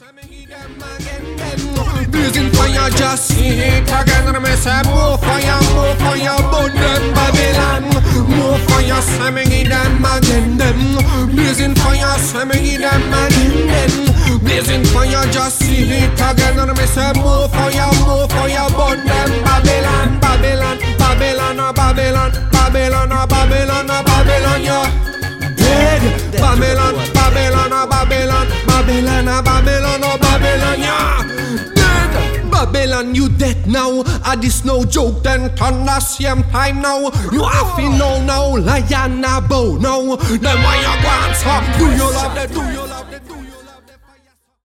Blazing fire, just see it again. And I say more fire, burn them Babylon. More fire, say me give them again. Blazing fire, say me give them again. Blazing fire, just see it again. And I say more fire, burn them Babylon, Babylon, Babylon, Babylon, Babylon, Babylon, Babylon, yeah. Dead Babylon, Babylon, Babylon, Babylon, Babylon, Babylon, yeah. Dead Babylon, you dead now. This no joke, then turn the same time now. You have to know now, lion a bow now. Then why you want to do you love them? Do you love them?